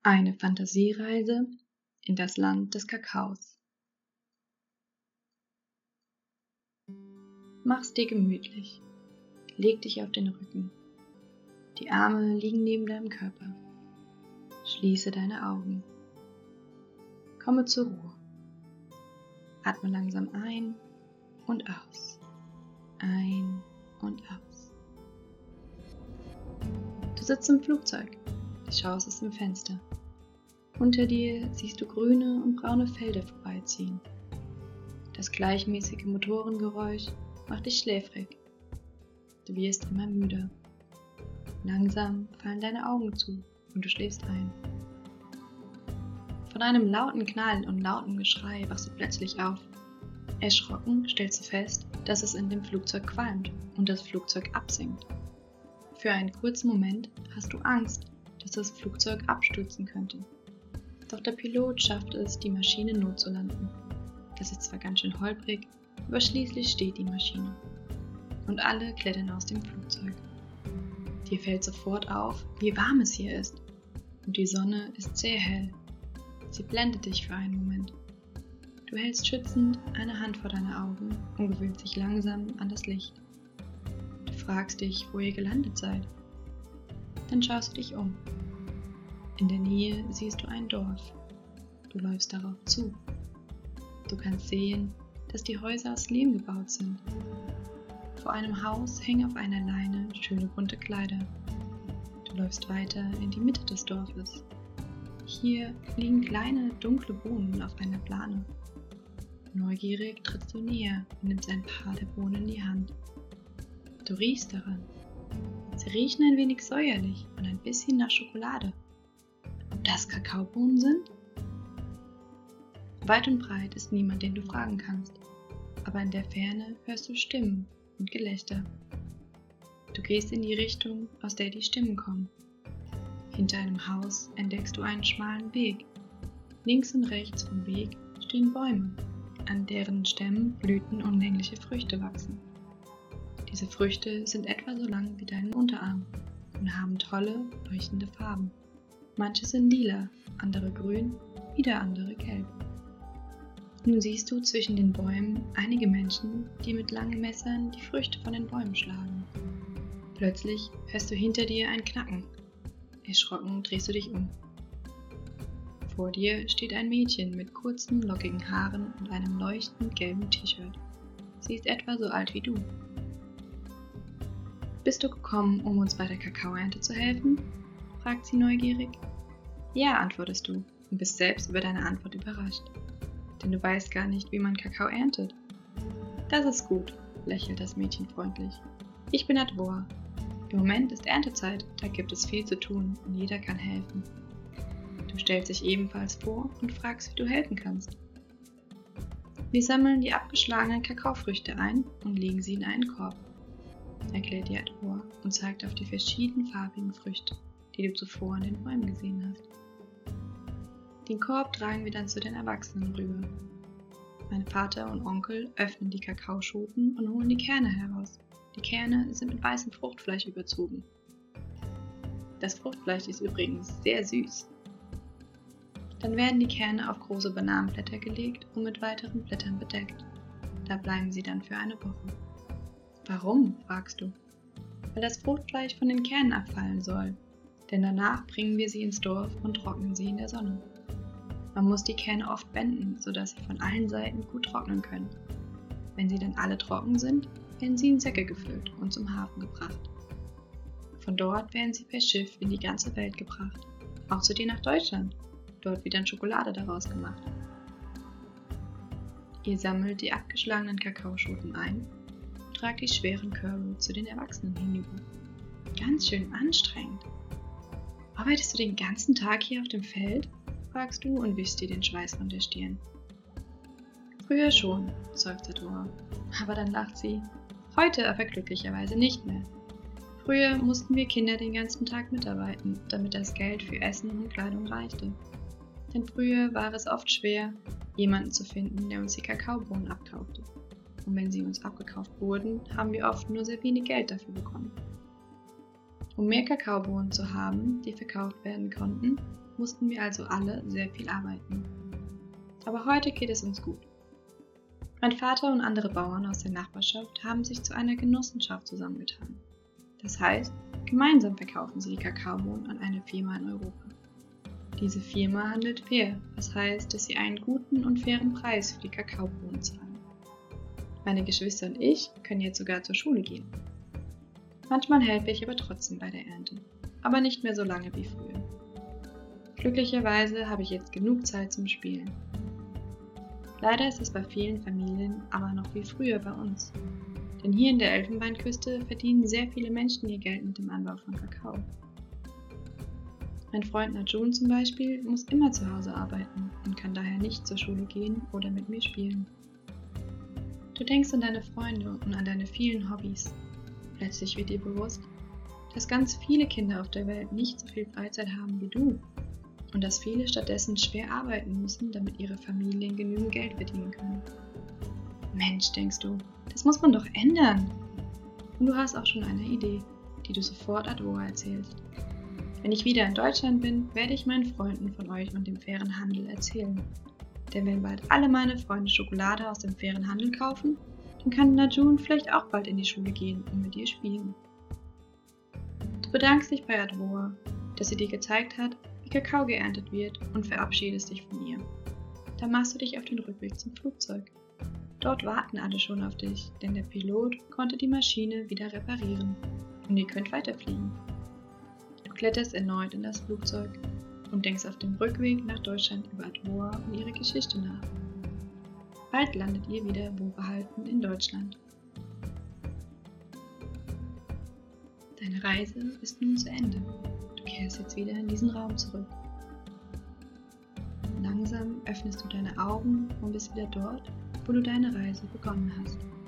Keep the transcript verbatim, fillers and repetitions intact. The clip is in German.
Eine Fantasiereise in das Land des Kakaos. Mach's dir gemütlich. Leg dich auf den Rücken. Die Arme liegen neben deinem Körper. Schließe deine Augen. Komme zur Ruhe. Atme langsam ein und aus. Ein und aus. Du sitzt im Flugzeug. Schaust aus dem Fenster. Unter dir siehst du grüne und braune Felder vorbeiziehen. Das gleichmäßige Motorengeräusch macht dich schläfrig. Du wirst immer müder. Langsam fallen deine Augen zu und du schläfst ein. Von einem lauten Knall und lautem Geschrei wachst du plötzlich auf. Erschrocken stellst du fest, dass es in dem Flugzeug qualmt und das Flugzeug absinkt. Für einen kurzen Moment hast du Angst, dass das Flugzeug abstürzen könnte. Doch der Pilot schafft es, die Maschine notzulanden. Das ist zwar ganz schön holprig, aber schließlich steht die Maschine. Und alle klettern aus dem Flugzeug. Dir fällt sofort auf, wie warm es hier ist. Und die Sonne ist sehr hell. Sie blendet dich für einen Moment. Du hältst schützend eine Hand vor deine Augen und gewöhnst dich langsam an das Licht. Du fragst dich, wo ihr gelandet seid. Dann schaust du dich um. In der Nähe siehst du ein Dorf. Du läufst darauf zu. Du kannst sehen, dass die Häuser aus Lehm gebaut sind. Vor einem Haus hängen auf einer Leine schöne bunte Kleider. Du läufst weiter in die Mitte des Dorfes. Hier liegen kleine, dunkle Bohnen auf einer Plane. Neugierig trittst du näher und nimmst ein paar der Bohnen in die Hand. Du riechst daran. Sie riechen ein wenig säuerlich und ein bisschen nach Schokolade. Ob das Kakaobohnen sind? Weit und breit ist niemand, den du fragen kannst, aber in der Ferne hörst du Stimmen und Gelächter. Du gehst in die Richtung, aus der die Stimmen kommen. Hinter einem Haus entdeckst du einen schmalen Weg. Links und rechts vom Weg stehen Bäume, an deren Stämmen Blüten und längliche Früchte wachsen. Diese Früchte sind etwa so lang wie dein Unterarm und haben tolle, leuchtende Farben. Manche sind lila, andere grün, wieder andere gelb. Nun siehst du zwischen den Bäumen einige Menschen, die mit langen Messern die Früchte von den Bäumen schlagen. Plötzlich hörst du hinter dir ein Knacken. Erschrocken drehst du dich um. Vor dir steht ein Mädchen mit kurzen, lockigen Haaren und einem leuchtend gelben T-Shirt. Sie ist etwa so alt wie du. Bist du gekommen, um uns bei der Kakaoernte zu helfen? Fragt sie neugierig. Ja, antwortest du und bist selbst über deine Antwort überrascht. Denn du weißt gar nicht, wie man Kakao erntet. Das ist gut, lächelt das Mädchen freundlich. Ich bin Adwoa. Im Moment ist Erntezeit, da gibt es viel zu tun und jeder kann helfen. Du stellst dich ebenfalls vor und fragst, wie du helfen kannst. Wir sammeln die abgeschlagenen Kakaofrüchte ein und legen sie in einen Korb, erklärt die Adwoa und zeigt auf die verschiedenfarbigen Früchte, die du zuvor an den Bäumen gesehen hast. Den Korb tragen wir dann zu den Erwachsenen rüber. Mein Vater und Onkel öffnen die Kakaoschoten und holen die Kerne heraus. Die Kerne sind mit weißem Fruchtfleisch überzogen. Das Fruchtfleisch ist übrigens sehr süß. Dann werden die Kerne auf große Bananenblätter gelegt und mit weiteren Blättern bedeckt. Da bleiben sie dann für eine Woche. Warum, fragst du? Weil das Fruchtfleisch von den Kernen abfallen soll, denn danach bringen wir sie ins Dorf und trocknen sie in der Sonne. Man muss die Kerne oft wenden, sodass sie von allen Seiten gut trocknen können. Wenn sie dann alle trocken sind, werden sie in Säcke gefüllt und zum Hafen gebracht. Von dort werden sie per Schiff in die ganze Welt gebracht, auch zu dir nach Deutschland. Dort wird dann Schokolade daraus gemacht. Ihr sammelt die abgeschlagenen Kakaoschoten ein und tragt die schweren Körbe zu den Erwachsenen hinüber. Ganz schön anstrengend. Arbeitest du den ganzen Tag hier auf dem Feld? Fragst du und wischst dir den Schweiß von der Stirn. Früher schon, seufzt Adwoa. Aber dann lacht sie. Heute aber glücklicherweise nicht mehr. Früher mussten wir Kinder den ganzen Tag mitarbeiten, damit das Geld für Essen und Kleidung reichte. Denn früher war es oft schwer, jemanden zu finden, der uns die Kakaobohnen abkaufte. Und wenn sie uns abgekauft wurden, haben wir oft nur sehr wenig Geld dafür bekommen. Um mehr Kakaobohnen zu haben, die verkauft werden konnten, mussten wir also alle sehr viel arbeiten. Aber heute geht es uns gut. Mein Vater und andere Bauern aus der Nachbarschaft haben sich zu einer Genossenschaft zusammengetan. Das heißt, gemeinsam verkaufen sie die Kakaobohnen an eine Firma in Europa. Diese Firma handelt fair, was heißt, dass sie einen guten und fairen Preis für die Kakaobohnen zahlen. Meine Geschwister und ich können jetzt sogar zur Schule gehen. Manchmal helfe ich aber trotzdem bei der Ernte, aber nicht mehr so lange wie früher. Glücklicherweise habe ich jetzt genug Zeit zum Spielen. Leider ist es bei vielen Familien aber noch wie früher bei uns. Denn hier in der Elfenbeinküste verdienen sehr viele Menschen ihr Geld mit dem Anbau von Kakao. Mein Freund Najun zum Beispiel muss immer zu Hause arbeiten und kann daher nicht zur Schule gehen oder mit mir spielen. Du denkst an deine Freunde und an deine vielen Hobbys. Plötzlich wird dir bewusst, dass ganz viele Kinder auf der Welt nicht so viel Freizeit haben wie du und dass viele stattdessen schwer arbeiten müssen, damit ihre Familien genügend Geld verdienen können. Mensch, denkst du, das muss man doch ändern. Und du hast auch schon eine Idee, die du sofort Adwoa erzählst. Wenn ich wieder in Deutschland bin, werde ich meinen Freunden von euch und dem fairen Handel erzählen. Denn wenn bald alle meine Freunde Schokolade aus dem fairen Handel kaufen, dann kann Najun vielleicht auch bald in die Schule gehen und mit dir spielen. Du bedankst dich bei Adwoa, dass sie dir gezeigt hat, wie Kakao geerntet wird und verabschiedest dich von ihr. Dann machst du dich auf den Rückweg zum Flugzeug. Dort warten alle schon auf dich, denn der Pilot konnte die Maschine wieder reparieren und ihr könnt weiterfliegen. Du kletterst erneut in das Flugzeug und denkst auf dem Rückweg nach Deutschland über Adwoa und ihre Geschichte nach. Bald landet ihr wieder wohlbehalten in Deutschland. Deine Reise ist nun zu Ende. Du kehrst jetzt wieder in diesen Raum zurück. Langsam öffnest du deine Augen und bist wieder dort, wo du deine Reise begonnen hast.